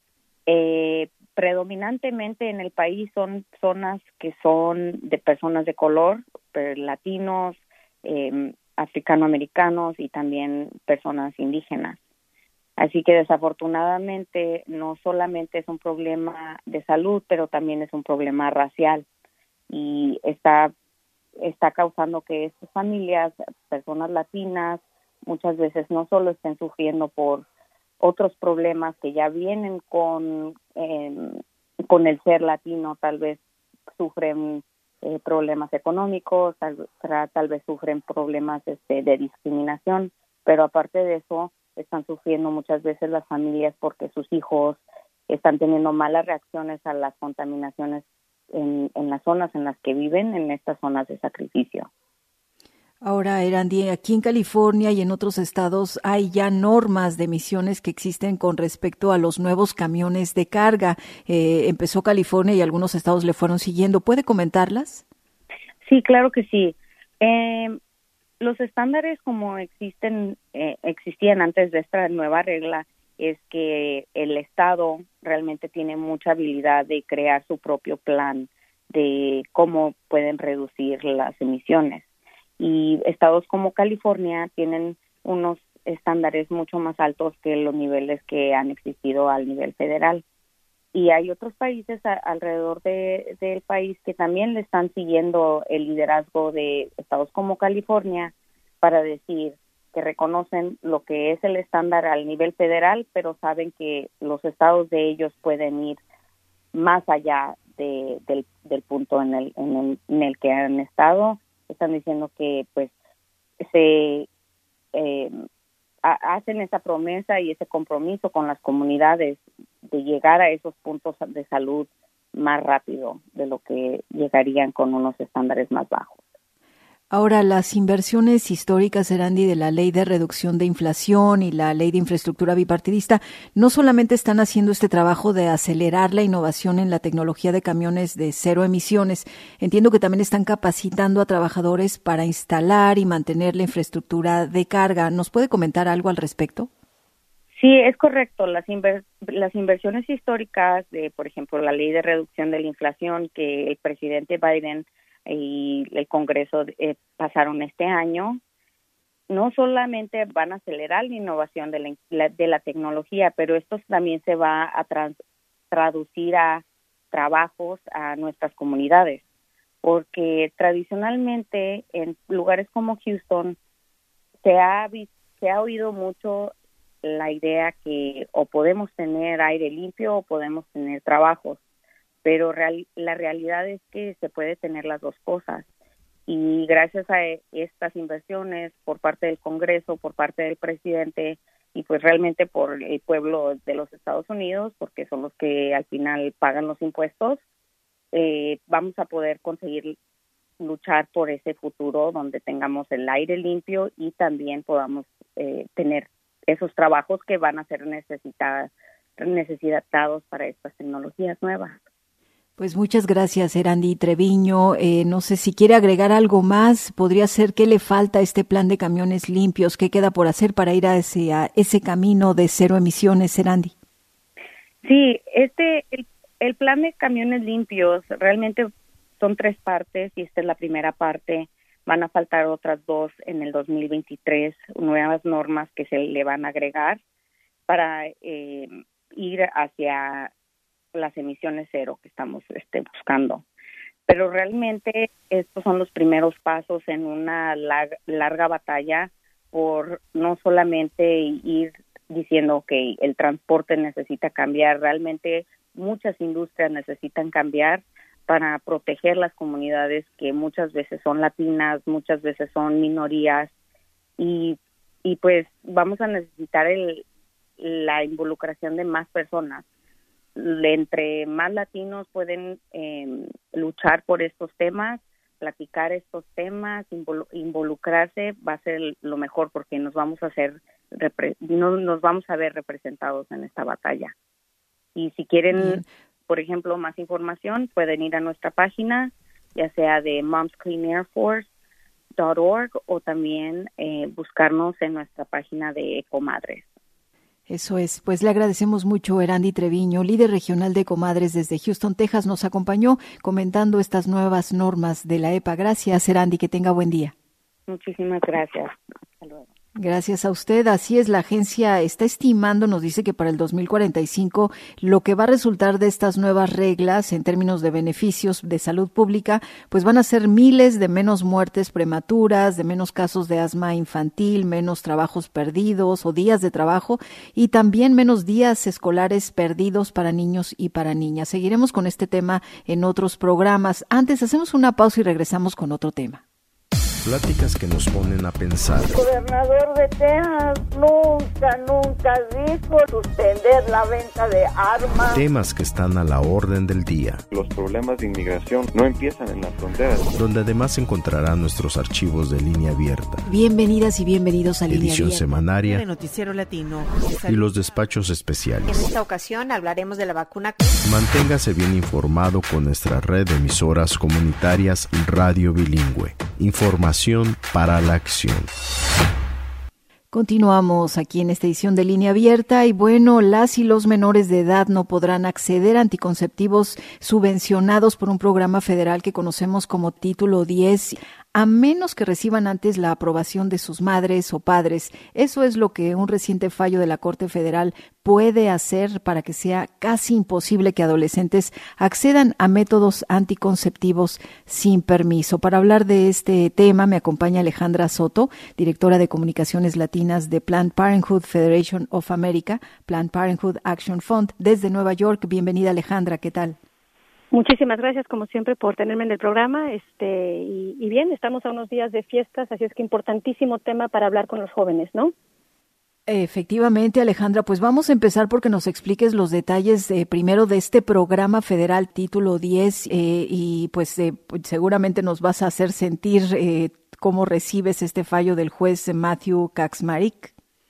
predominantemente en el país son zonas que son de personas de color, latinos, africanoamericanos y también personas indígenas. Así que desafortunadamente no solamente es un problema de salud, pero también es un problema racial y está causando que estas familias, personas latinas, muchas veces no solo estén sufriendo por otros problemas que ya vienen con el ser latino, tal vez sufren problemas económicos, tal vez sufren problemas de discriminación, pero aparte de eso están sufriendo muchas veces las familias porque sus hijos están teniendo malas reacciones a las contaminaciones en las zonas en las que viven, en estas zonas de sacrificio. Ahora, Erandi, aquí en California y en otros estados hay ya normas de emisiones que existen con respecto a los nuevos camiones de carga. Empezó California y algunos estados le fueron siguiendo. ¿Puede comentarlas? Sí, claro que sí. Los estándares como existían antes de esta nueva regla es que el estado realmente tiene mucha habilidad de crear su propio plan de cómo pueden reducir las emisiones. Y estados como California tienen unos estándares mucho más altos que los niveles que han existido al nivel federal. Y hay otros países alrededor del país que también le están siguiendo el liderazgo de estados como California para decir que reconocen lo que es el estándar al nivel federal, pero saben que los estados de ellos pueden ir más allá del punto en el que han estado. Están diciendo que pues hacen esa promesa y ese compromiso con las comunidades de llegar a esos puntos de salud más rápido de lo que llegarían con unos estándares más bajos. Ahora, las inversiones históricas, Erandi, de la Ley de Reducción de Inflación y la Ley de Infraestructura Bipartidista no solamente están haciendo este trabajo de acelerar la innovación en la tecnología de camiones de cero emisiones, entiendo que también están capacitando a trabajadores para instalar y mantener la infraestructura de carga. ¿Nos puede comentar algo al respecto? Sí, es correcto. Las inversiones históricas de, por ejemplo, la Ley de Reducción de la Inflación que el presidente Biden y el Congreso pasaron este año, no solamente van a acelerar la innovación de la tecnología, pero esto también se va a traducir a trabajos a nuestras comunidades, porque tradicionalmente en lugares como Houston se ha oído mucho la idea que o podemos tener aire limpio o podemos tener trabajos, pero la realidad es que se puede tener las dos cosas. Y gracias a estas inversiones por parte del Congreso, por parte del presidente y pues realmente por el pueblo de los Estados Unidos, porque son los que al final pagan los impuestos, vamos a poder conseguir luchar por ese futuro donde tengamos el aire limpio y también podamos tener esos trabajos que van a ser necesitados para estas tecnologías nuevas. Pues muchas gracias, Erandi Treviño. No sé si quiere agregar algo más. ¿Podría ser qué le falta a este plan de camiones limpios? ¿Qué queda por hacer para ir a ese camino de cero emisiones, Erandi? Sí, el plan de camiones limpios realmente son 3 partes y esta es la primera parte. Van a faltar otras 2 en el 2023, nuevas normas que se le van a agregar para ir hacia las emisiones cero que estamos buscando. Pero realmente estos son los primeros pasos en una larga batalla por no solamente ir diciendo que el transporte necesita cambiar, realmente muchas industrias necesitan cambiar para proteger las comunidades que muchas veces son latinas, muchas veces son minorías y pues vamos a necesitar la involucración de más personas. Entre más latinos pueden luchar por estos temas, platicar estos temas, involucrarse, va a ser lo mejor porque nos vamos a ver representados en esta batalla. Y si quieren, por ejemplo, más información, pueden ir a nuestra página, ya sea de momscleanairforce.org o también buscarnos en nuestra página de Ecomadres. Eso es, pues le agradecemos mucho. Erandi Treviño, líder regional de Comadres desde Houston, Texas, nos acompañó comentando estas nuevas normas de la EPA. Gracias, Erandi, que tenga buen día. Muchísimas gracias. Hasta luego. Gracias a usted. Así es, la agencia está estimando, nos dice que para el 2045 lo que va a resultar de estas nuevas reglas en términos de beneficios de salud pública, pues van a ser miles de menos muertes prematuras, de menos casos de asma infantil, menos trabajos perdidos o días de trabajo y también menos días escolares perdidos para niños y para niñas. Seguiremos con este tema en otros programas. Antes hacemos una pausa y regresamos con otro tema. Pláticas que nos ponen a pensar. El gobernador de Texas nunca dijo suspender la venta de armas. Temas que están a la orden del día. Los problemas de inmigración no empiezan en las fronteras. Donde además encontrarán nuestros archivos de Línea Abierta. Bienvenidas y bienvenidos a Línea Abierta. Edición semanaria. De Noticiero Latino. Y los despachos especiales. En esta ocasión hablaremos de la vacuna. Manténgase bien informado con nuestra red de emisoras comunitarias Radio Bilingüe. Información para la acción. Continuamos aquí en esta edición de Línea Abierta y bueno, las y los menores de edad no podrán acceder a anticonceptivos subvencionados por un programa federal que conocemos como Título 10 a menos que reciban antes la aprobación de sus madres o padres. Eso es lo que un reciente fallo de la Corte Federal puede hacer para que sea casi imposible que adolescentes accedan a métodos anticonceptivos sin permiso. Para hablar de este tema me acompaña Alejandra Soto, directora de Comunicaciones Latinas de Planned Parenthood Federation of America, Planned Parenthood Action Fund, desde Nueva York. Bienvenida, Alejandra, ¿qué tal? Muchísimas gracias, como siempre, por tenerme en el programa. Y bien, estamos a unos días de fiestas, así es que importantísimo tema para hablar con los jóvenes, ¿no? Efectivamente, Alejandra, pues vamos a empezar porque nos expliques los detalles primero de este programa federal Título 10 y pues seguramente nos vas a hacer sentir cómo recibes este fallo del juez Matthew Kacsmaryk.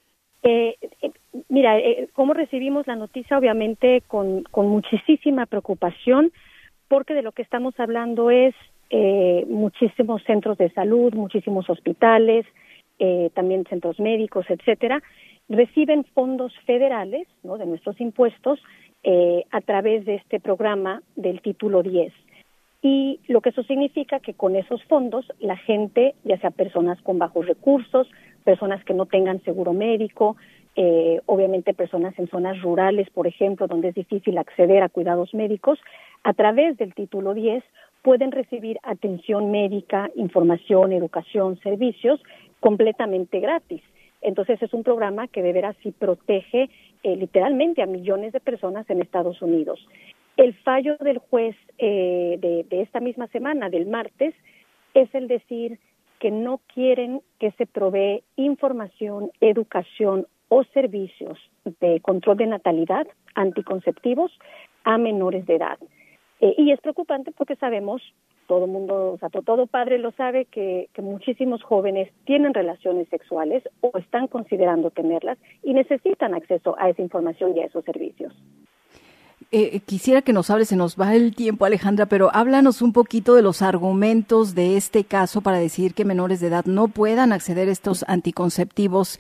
Mira, cómo recibimos la noticia, obviamente con muchísima preocupación, porque de lo que estamos hablando es muchísimos centros de salud, muchísimos hospitales, también centros médicos, etcétera, reciben fondos federales, ¿no?, de nuestros impuestos a través de este programa del Título 10. y lo que eso significa que con esos fondos la gente, ya sea personas con bajos recursos, personas que no tengan seguro médico, obviamente personas en zonas rurales, por ejemplo, donde es difícil acceder a cuidados médicos, a través del título 10 pueden recibir atención médica, información, educación, servicios completamente gratis. Entonces es un programa que de veras sí protege literalmente a millones de personas en Estados Unidos. El fallo del juez de esta misma semana, del martes, es el decir que no quieren que se provee información, educación o servicios de control de natalidad, anticonceptivos, a menores de edad. Y es preocupante porque sabemos, todo mundo, o sea, todo padre lo sabe, que muchísimos jóvenes tienen relaciones sexuales o están considerando tenerlas y necesitan acceso a esa información y a esos servicios. Quisiera que nos hables, se nos va el tiempo, Alejandra, pero háblanos un poquito de los argumentos de este caso para decidir que menores de edad no puedan acceder a estos anticonceptivos.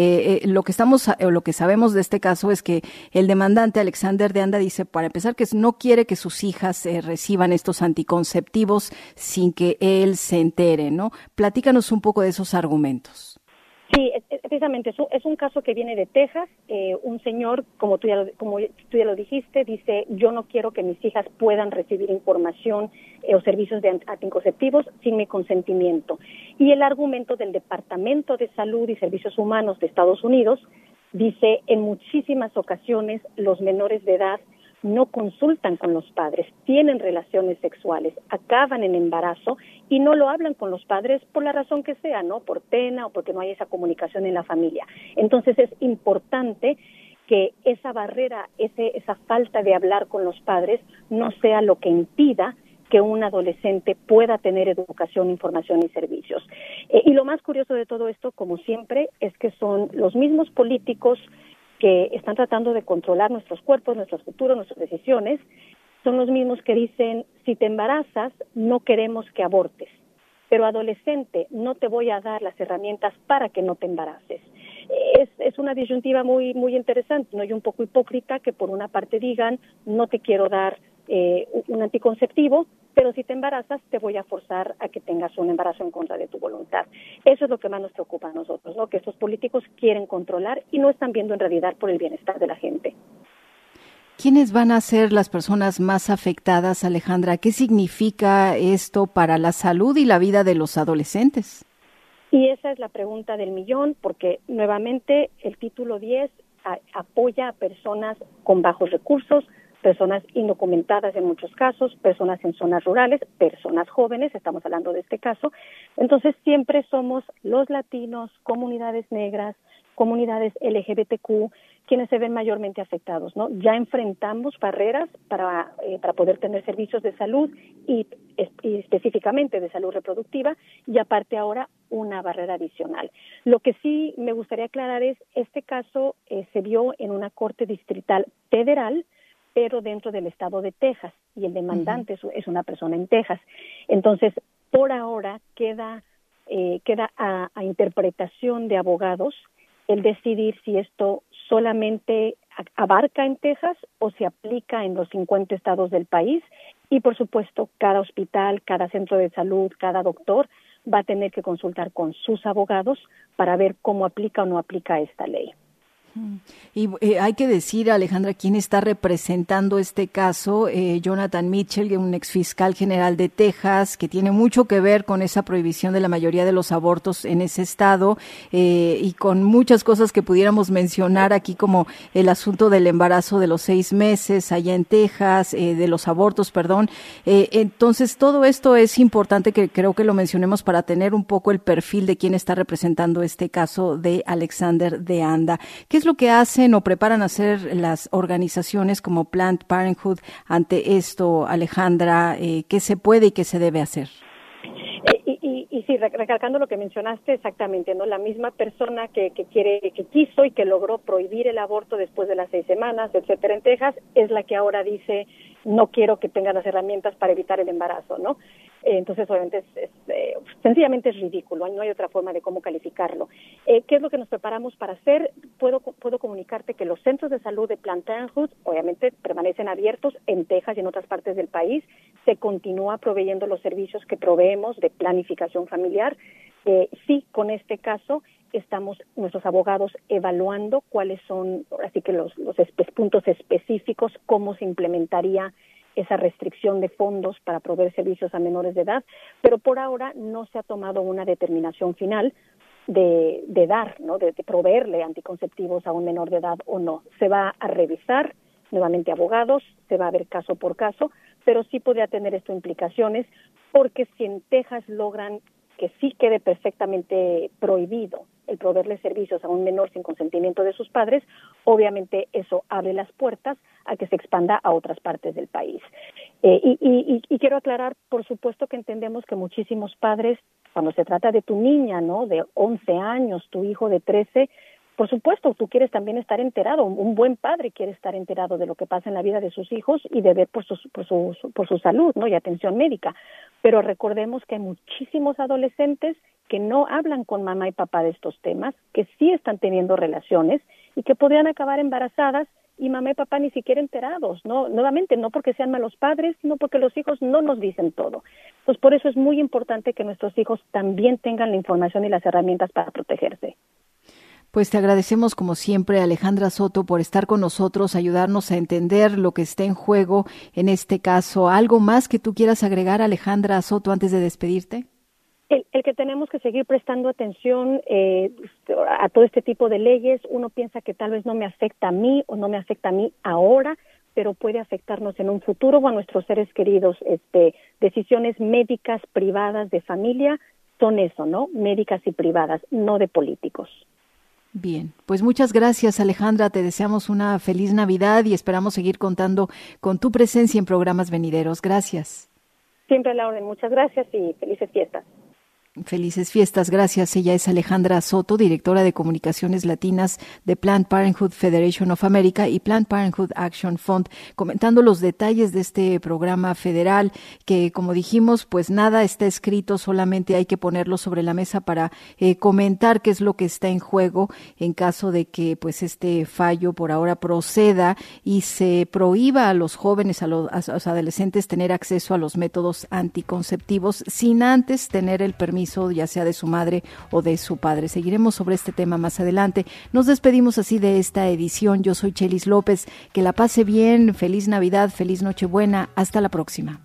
Lo que sabemos de este caso es que el demandante Alexander de Anda dice, para empezar, que no quiere que sus hijas reciban estos anticonceptivos sin que él se entere, ¿no? Platícanos un poco de esos argumentos. Sí, precisamente es un caso que viene de Texas. Un señor, como tú ya lo dijiste, dice, yo no quiero que mis hijas puedan recibir información o servicios de anticonceptivos sin mi consentimiento. Y el argumento del Departamento de Salud y Servicios Humanos de Estados Unidos dice, en muchísimas ocasiones los menores de edad no consultan con los padres, tienen relaciones sexuales, acaban en embarazo y no lo hablan con los padres por la razón que sea, ¿no? Por pena o porque no hay esa comunicación en la familia. Entonces es importante que esa barrera, esa falta de hablar con los padres no sea lo que impida que un adolescente pueda tener educación, información y servicios. Y lo más curioso de todo esto, como siempre, es que son los mismos políticos que están tratando de controlar nuestros cuerpos, nuestros futuros, nuestras decisiones, son los mismos que dicen, si te embarazas, no queremos que abortes, pero adolescente, no te voy a dar las herramientas para que no te embaraces. Es una disyuntiva muy, muy interesante, ¿no? Y un poco hipócrita que por una parte digan, no te quiero dar un anticonceptivo, pero si te embarazas te voy a forzar a que tengas un embarazo en contra de tu voluntad. Eso es lo que más nos preocupa a nosotros, ¿no? Que estos políticos quieren controlar y no están viendo en realidad por el bienestar de la gente. ¿Quiénes van a ser las personas más afectadas, Alejandra? ¿Qué significa esto para la salud y la vida de los adolescentes? Y esa es la pregunta del millón, porque nuevamente el título 10 apoya a personas con bajos recursos, personas indocumentadas en muchos casos, personas en zonas rurales, personas jóvenes, estamos hablando de este caso. Entonces siempre somos los latinos, comunidades negras, comunidades LGBTQ, quienes se ven mayormente afectados, ¿no? Ya enfrentamos barreras para poder tener servicios de salud y específicamente de salud reproductiva, y aparte ahora una barrera adicional. Lo que sí me gustaría aclarar es, este caso se vio en una corte distrital federal, pero dentro del estado de Texas, y el demandante es una persona en Texas. Entonces, por ahora queda a interpretación de abogados el decidir si esto solamente abarca en Texas o se aplica en los 50 estados del país, y por supuesto cada hospital, cada centro de salud, cada doctor va a tener que consultar con sus abogados para ver cómo aplica o no aplica esta ley. Y hay que decir, Alejandra, quién está representando este caso. Jonathan Mitchell, un exfiscal general de Texas, que tiene mucho que ver con esa prohibición de la mayoría de los abortos en ese estado, y con muchas cosas que pudiéramos mencionar aquí, como el asunto del embarazo de los 6 meses allá en Texas, de los abortos, perdón. Entonces, todo esto es importante que creo que lo mencionemos para tener un poco el perfil de quién está representando este caso de Alexander de Anda. ¿Qué es lo que hacen o preparan a hacer las organizaciones como Planned Parenthood ante esto, Alejandra? ¿Qué se puede y qué se debe hacer? Y sí, recalcando lo que mencionaste exactamente, ¿no? La misma persona que quiso y que logró prohibir el aborto después de las 6 semanas, etcétera, en Texas, es la que ahora dice, no quiero que tengan las herramientas para evitar el embarazo, ¿no? Entonces, obviamente, sencillamente es ridículo, no hay otra forma de cómo calificarlo. ¿Qué es lo que nos preparamos para hacer? Puedo comunicarte que los centros de salud de Planned Parenthood, obviamente, permanecen abiertos en Texas y en otras partes del país. Se continúa proveyendo los servicios que proveemos de planificación familiar. Sí, con este caso, estamos nuestros abogados evaluando cuáles son, así que los puntos específicos, cómo se implementaría esa restricción de fondos para proveer servicios a menores de edad, pero por ahora no se ha tomado una determinación final de dar, ¿no? De proveerle anticonceptivos a un menor de edad o no. Se va a revisar nuevamente abogados, se va a ver caso por caso, pero sí podría tener esto implicaciones, porque si en Texas logran que sí quede perfectamente prohibido el proveerle servicios a un menor sin consentimiento de sus padres, obviamente eso abre las puertas a que se expanda a otras partes del país. Y quiero aclarar, por supuesto que entendemos que muchísimos padres, cuando se trata de tu niña, ¿no?, de 11 años, tu hijo de 13, por supuesto, tú quieres también estar enterado, un buen padre quiere estar enterado de lo que pasa en la vida de sus hijos y de ver por su salud, ¿no?, y atención médica. Pero recordemos que hay muchísimos adolescentes que no hablan con mamá y papá de estos temas, que sí están teniendo relaciones y que podrían acabar embarazadas y mamá y papá ni siquiera enterados, ¿no? Nuevamente, no porque sean malos padres, sino porque los hijos no nos dicen todo. Pues por eso es muy importante que nuestros hijos también tengan la información y las herramientas para protegerse. Pues te agradecemos como siempre, Alejandra Soto, por estar con nosotros, ayudarnos a entender lo que está en juego en este caso. ¿Algo más que tú quieras agregar, Alejandra Soto, antes de despedirte? El que tenemos que seguir prestando atención a todo este tipo de leyes. Uno piensa que tal vez no me afecta a mí o no me afecta a mí ahora, pero puede afectarnos en un futuro o a nuestros seres queridos. Decisiones médicas privadas de familia son eso, ¿no? Médicas y privadas, no de políticos. Bien, pues muchas gracias, Alejandra. Te deseamos una feliz Navidad y esperamos seguir contando con tu presencia en programas venideros. Gracias. Siempre a la orden. Muchas gracias y felices fiestas. Felices fiestas, gracias. Ella es Alejandra Soto, directora de Comunicaciones Latinas de Planned Parenthood Federation of America y Planned Parenthood Action Fund, comentando los detalles de este programa federal que, como dijimos, pues nada está escrito, solamente hay que ponerlo sobre la mesa para comentar qué es lo que está en juego en caso de que pues este fallo por ahora proceda y se prohíba a los jóvenes, a los adolescentes tener acceso a los métodos anticonceptivos sin antes tener el permiso ya sea de su madre o de su padre. Seguiremos sobre este tema más adelante. Nos despedimos así de esta edición. Yo soy Chelis López. Que la pase bien. Feliz Navidad, feliz Nochebuena. Hasta la próxima.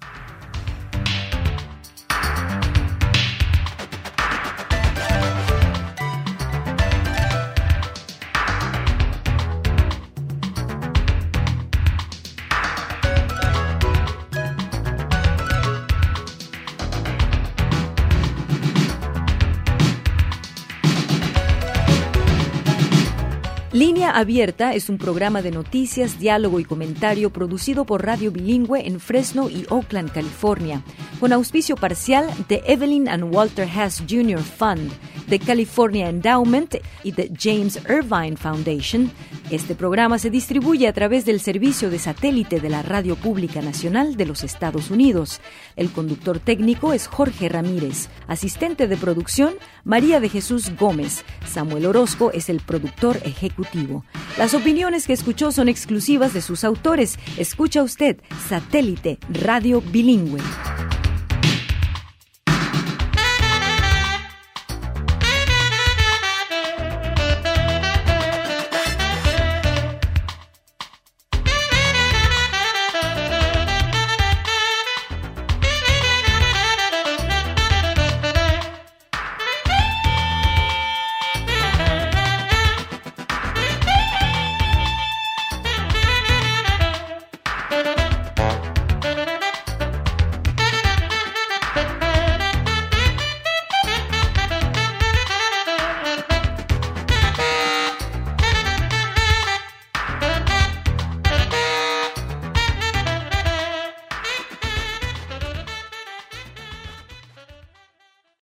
Línea Abierta es un programa de noticias, diálogo y comentario producido por Radio Bilingüe en Fresno y Oakland, California, con auspicio parcial de Evelyn and Walter Hess Jr. Fund, de California Endowment y de James Irvine Foundation. Este programa se distribuye a través del servicio de satélite de la Radio Pública Nacional de los Estados Unidos. El conductor técnico es Jorge Ramírez. Asistente de producción, María de Jesús Gómez. Samuel Orozco es el productor ejecutivo. Las opiniones que escuchó son exclusivas de sus autores. Escucha usted Satélite Radio Bilingüe.